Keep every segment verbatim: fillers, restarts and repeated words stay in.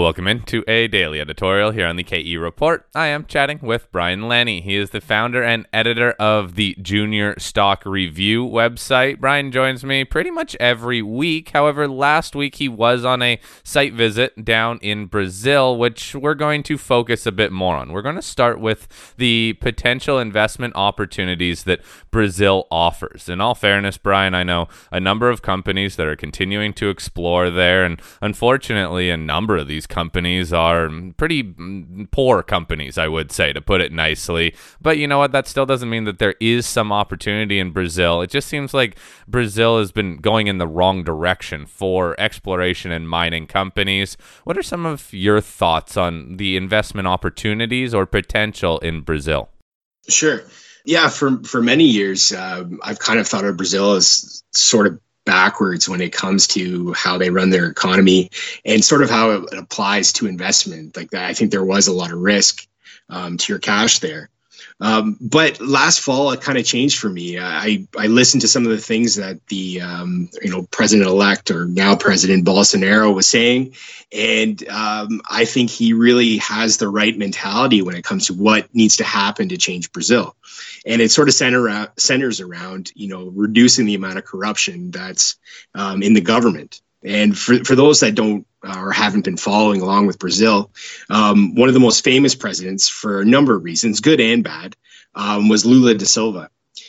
Welcome into a daily editorial here on the K E Report. I am chatting with Brian Lenny. He is the founder and editor of the Junior Stock Review website. Brian joins me pretty much every week. However, last week he was on a site visit down in Brazil, which we're going to focus a bit more on. We're going to start with the potential investment opportunities that Brazil offers. In all fairness, Brian, I know a number of companies that are continuing to explore there, and unfortunately, a number of these companies are pretty poor companies, I would say, to put it nicely. But you know what? That still doesn't mean that there is some opportunity in Brazil. It just seems like Brazil has been going in the wrong direction for exploration and mining companies. What are some of your thoughts on the investment opportunities or potential in Brazil? Sure. Yeah, for, for many years, uh, I've kind of thought of Brazil as sort of backwards when it comes to how they run their economy and sort of how it applies to investment. Like that, I think there was a lot of risk um, to your cash there. Um, but last fall, it kind of changed for me. I, I listened to some of the things that the um, you know president-elect or now President Bolsonaro was saying, and um, I think he really has the right mentality when it comes to what needs to happen to change Brazil. And it sort of center, centers around, you know, reducing the amount of corruption that's um, in the government. And for, for those that don't uh, or haven't been following along with Brazil, um, one of the most famous presidents for a number of reasons, good and bad, um, was Lula da Silva.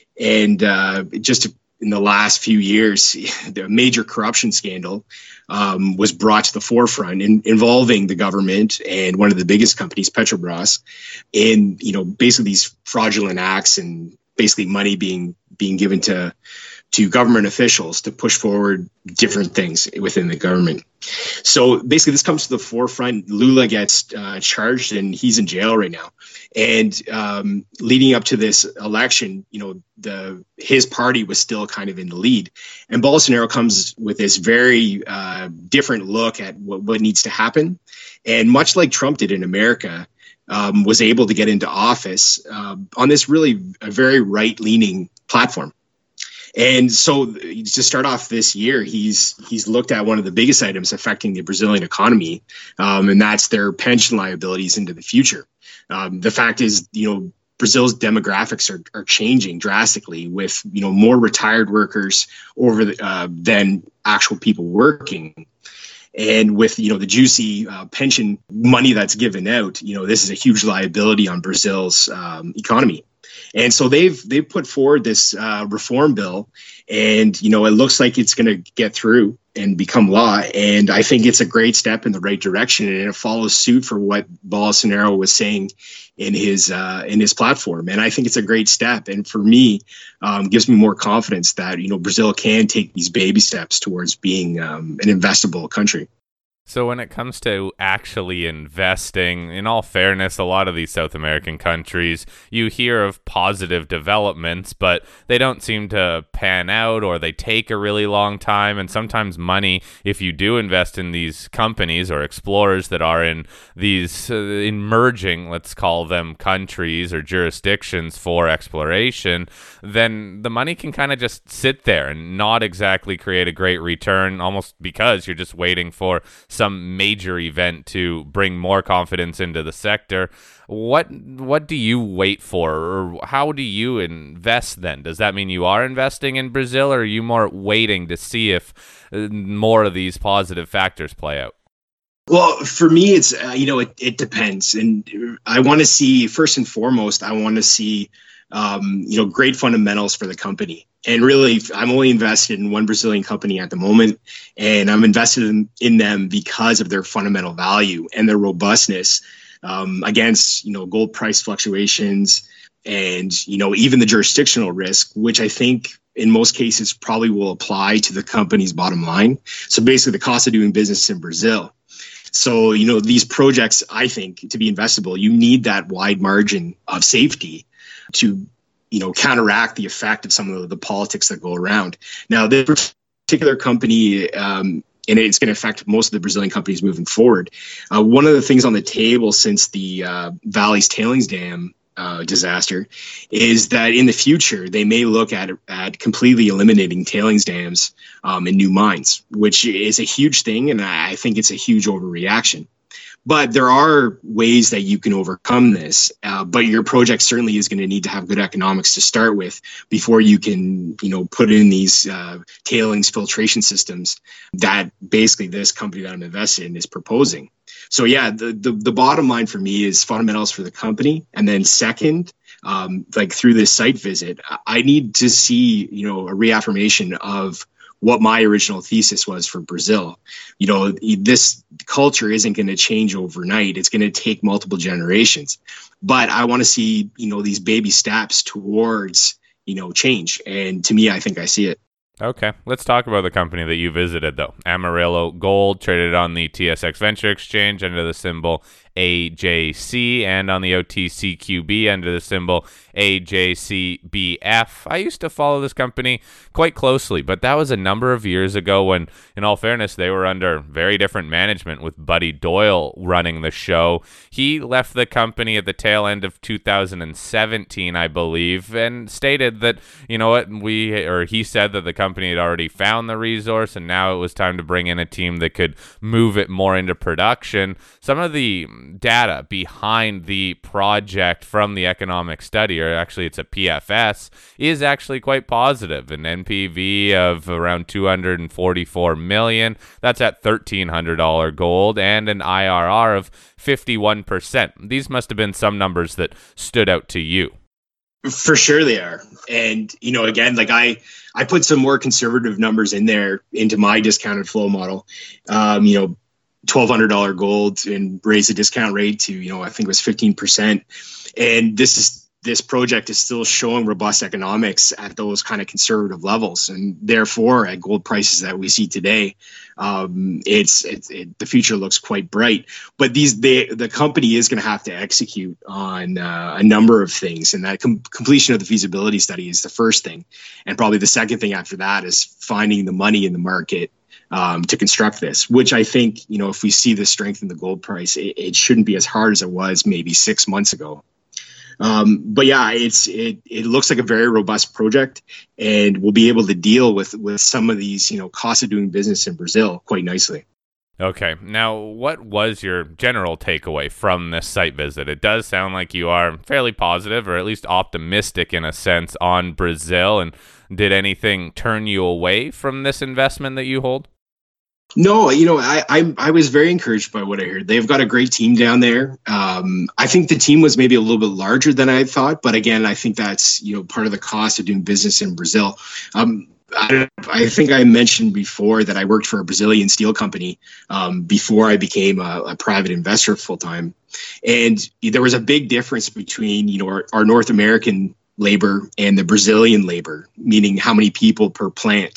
And uh, just in the last few years, the major corruption scandal um, was brought to the forefront in, involving the government and one of the biggest companies, Petrobras, in, you know, basically these fraudulent acts and basically money being being given to to government officials to push forward different things within the government. So basically this comes to the forefront. Lula gets uh, charged and he's in jail right now. And um, leading up to this election, you know, the his party was still kind of in the lead. And Bolsonaro comes with this very uh, different look at what, what needs to happen. And much like Trump did in America, um, was able to get into office uh, on this really a very right-leaning platform. And so to start off this year, he's he's looked at one of the biggest items affecting the Brazilian economy, um, and that's their pension liabilities into the future. Um, the fact is, you know, Brazil's demographics are, are changing drastically with, you know, more retired workers over the, uh, than actual people working. And with, you know, the juicy uh, pension money that's given out, you know, this is a huge liability on Brazil's um, economy. And so they've they've put forward this uh, reform bill, and you know it looks like it's going to get through and become law. And I think it's a great step in the right direction, and it follows suit for what Bolsonaro was saying in his uh, in his platform. And I think it's a great step, and for me, um, gives me more confidence that you know Brazil can take these baby steps towards being um, an investable country. So when it comes to actually investing, in all fairness, a lot of these South American countries, you hear of positive developments, but they don't seem to pan out, or they take a really long time. And sometimes money, if you do invest in these companies or explorers that are in these uh, emerging, let's call them countries or jurisdictions for exploration, then the money can kind of just sit there and not exactly create a great return, almost because you're just waiting for some major event to bring more confidence into the sector. What what do you wait for, or how do you invest then? Does that mean you are investing in Brazil, or are you more waiting to see if more of these positive factors play out? Well, for me, it's, uh, you know, it, it depends. And I want to see, first and foremost, I want to see, um, you know, great fundamentals for the company. And really, I'm only invested in one Brazilian company at the moment, and I'm invested in, in them because of their fundamental value and their robustness um, against, you know, gold price fluctuations and, you know, even the jurisdictional risk, which I think in most cases probably will apply to the company's bottom line. So basically the cost of doing business in Brazil. So, you know, these projects, I think, to be investable, you need that wide margin of safety to, you know, counteract the effect of some of the, the politics that go around. Now, this particular company, um, and it's going to affect most of the Brazilian companies moving forward. Uh, one of the things on the table since the uh, Vale's tailings dam uh, disaster is that in the future, they may look at at completely eliminating tailings dams um, in new mines, which is a huge thing. And I think it's a huge overreaction. But there are ways that you can overcome this. Uh, but your project certainly is going to need to have good economics to start with before you can, you know, put in these uh, tailings filtration systems that basically this company that I'm invested in is proposing. So yeah, the, the, the bottom line for me is fundamentals for the company. And then second, um, like through this site visit, I need to see, you know, a reaffirmation of what my original thesis was for Brazil. You know, this culture isn't going to change overnight. It's going to take multiple generations. But I want to see, you know, these baby steps towards, you know, change. And to me, I think I see it. Okay, let's talk about the company that you visited, though. Amarillo Gold, traded on the T S X Venture Exchange under the symbol A J C, and on the O T C Q B under the symbol A J C B F. I used to follow this company quite closely, but that was a number of years ago when, in all fairness, they were under very different management with Buddy Doyle running the show. He left the company at the tail end of two thousand seventeen, I believe, and stated that, you know what, we, or he said that the company had already found the resource and now it was time to bring in a team that could move it more into production. Some of the data behind the project from the economic study, or actually it's a P F S, is actually quite positive. An N P V of around two hundred forty-four million dollars, that's at thirteen hundred dollars gold, and an I R R of fifty-one percent. These must have been some numbers that stood out to you. For sure they are. And, you know, again, like I, I put some more conservative numbers in there into my discounted flow model, um, you know, twelve hundred dollars gold, and raise the discount rate to, you know, I think it was fifteen percent. And this is, this project is still showing robust economics at those kind of conservative levels. And therefore, at gold prices that we see today, um, it's, it's it, the future looks quite bright. But these they, the company is going to have to execute on uh, a number of things. And that com- completion of the feasibility study is the first thing. And probably the second thing after that is finding the money in the market Um, to construct this, which I think, you know, if we see the strength in the gold price, it, it shouldn't be as hard as it was maybe six months ago. Um, but yeah, it's it it looks like a very robust project, and we'll be able to deal with with some of these, you know, costs of doing business in Brazil quite nicely. Okay. Now, what was your general takeaway from this site visit? It does sound like you are fairly positive, or at least optimistic in a sense, on Brazil. And did anything turn you away from this investment that you hold? No, you know, I, I I was very encouraged by what I heard. They've got a great team down there. Um, I think the team was maybe a little bit larger than I thought, but again, I think that's, you know, part of the cost of doing business in Brazil. Um, I, don't, I think I mentioned before that I worked for a Brazilian steel company um, before I became a, a private investor full time, and there was a big difference between, you know, our, our North American labor and the Brazilian labor, meaning how many people per plant,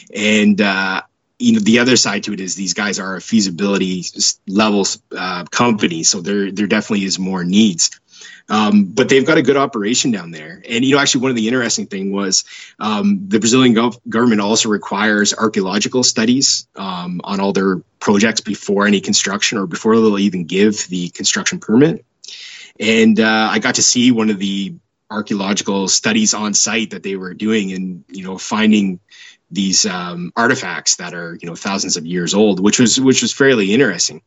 and uh, you know, the other side to it is these guys are a feasibility levels uh, company, so there there definitely is more needs. Um, but they've got a good operation down there. And, you know, actually one of the interesting thing was um, the Brazilian gov- government also requires archaeological studies um, on all their projects before any construction, or before they'll even give the construction permit. And uh, I got to see one of the archaeological studies on site that they were doing, and, you know, finding these um, artifacts that are, you know, thousands of years old, which was which was fairly interesting.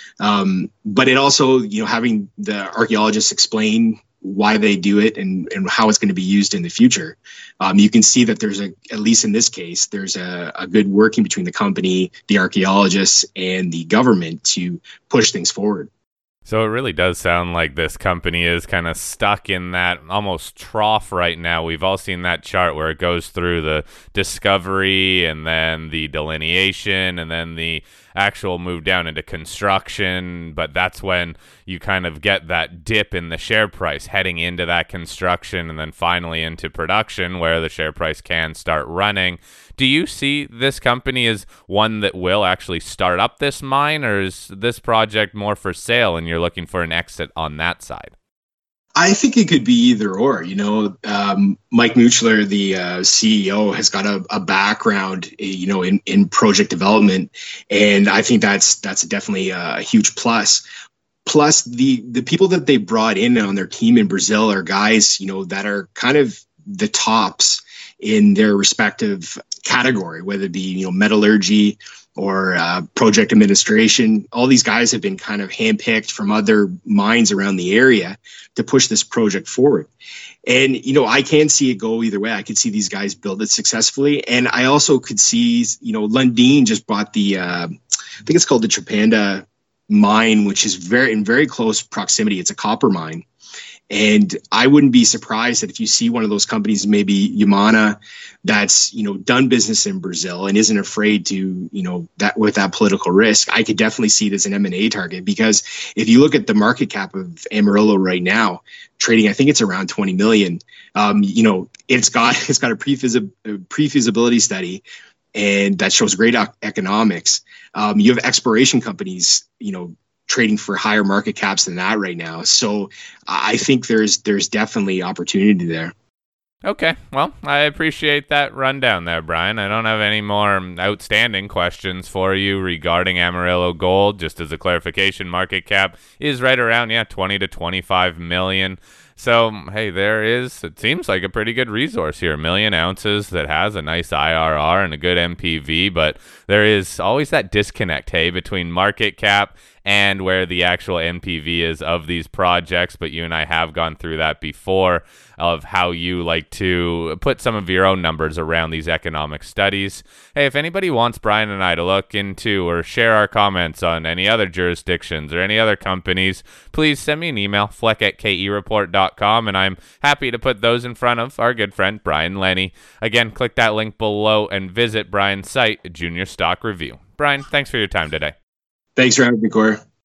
Um, but it also, you know, having the archaeologists explain why they do it and, and how it's going to be used in the future. Um, you can see that there's a, at least in this case, there's a, a good working between the company, the archaeologists, and the government to push things forward. So it really does sound like this company is kind of stuck in that almost trough right now. We've all seen that chart where it goes through the discovery and then the delineation and then the actual move down into construction. But that's when you kind of get that dip in the share price heading into that construction and then finally into production where the share price can start running. Do you see this company as one that will actually start up this mine, or is this project more for sale and you're looking for an exit on that side? I think it could be either or. You know, um, Mike Muchler, the uh, C E O, has got a, a background, you know, in, in project development, and I think that's that's definitely a huge plus. Plus, the the people that they brought in on their team in Brazil are guys, you know, that are kind of the tops in their respective category, whether it be, you know, metallurgy, or uh, project administration. All these guys have been kind of handpicked from other mines around the area to push this project forward. And, you know, I can see it go either way. I could see these guys build it successfully. And I also could see, you know, Lundin just bought the, uh, I think it's called the Chapanda mine, which is very in very close proximity. It's a copper mine. And I wouldn't be surprised that if you see one of those companies, maybe Yamana, that's, you know, done business in Brazil and isn't afraid to, you know, that with that political risk, I could definitely see it as an M and A target. Because if you look at the market cap of Amarillo right now, trading, I think it's around twenty million. Um, you know, it's got it's got a pre-feasi- pre-feasibility study, and that shows great economics. Um, you have exploration companies, you know, trading for higher market caps than that right now. So I think there's there's definitely opportunity there. Okay, well, I appreciate that rundown there, Brian. I don't have any more outstanding questions for you regarding Amarillo Gold. Just as a clarification, market cap is right around, yeah, twenty to twenty-five million. So, hey, there is, it seems like a pretty good resource here. A million ounces that has a nice I R R and a good M P V, but there is always that disconnect, hey, between market cap and where the actual N P V is of these projects. But you and I have gone through that before, of how you like to put some of your own numbers around these economic studies. Hey, if anybody wants Brian and I to look into or share our comments on any other jurisdictions or any other companies, please send me an email, fleck at k e report dot com, and I'm happy to put those in front of our good friend Brian Lenny. Again, click that link below and visit Brian's site, Junior Stock Review. Brian, thanks for your time today. Thanks for having me, Cora.